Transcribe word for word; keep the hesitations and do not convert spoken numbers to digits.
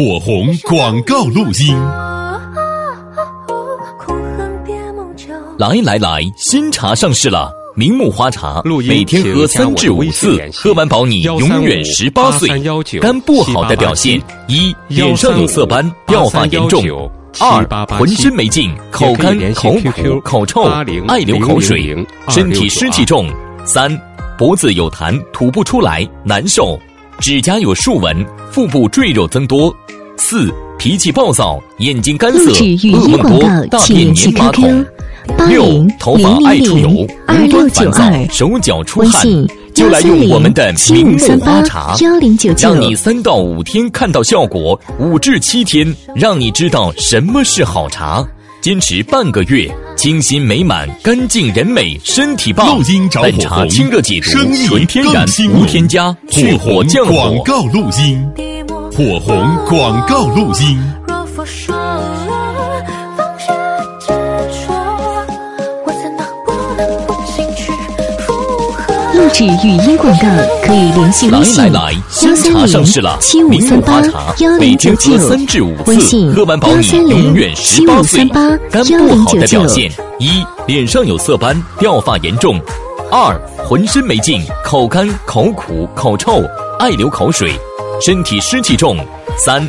火红广告录音。来来来，新茶上市了。明目花茶，每天喝三至五次，喝完保你永远十八岁。肝不好的表现：一、脸上有色斑，掉发严重；二、浑身没劲，口干、口苦、口臭，爱流口水，身体湿气重；三、脖子有痰，吐不出来，难受；指甲有竖纹，腹部赘肉增多；四、脾气暴躁，眼睛干涩，噩梦多，大便粘马桶。六、头发爱出油，无端烦躁，手脚出汗，就来用我们的明目花茶，让你三到五天看到效果，五至七天让你知道什么是好茶。坚持半个月，清新美满，干净人美，身体棒。 录音找火红， 本茶清热解毒，纯天然， 无添加，去火降火。 广告录音，火红广告录音。 录制语音广告可以联系微信来来来，新茶上市了， 七五三八幺零九九， 三至五微信喝完保你永远十八岁。肝不好的表现：一、脸上有色斑，掉发严重；二、浑身没劲，口干、口苦、口臭，爱流口水，身体湿气重；三、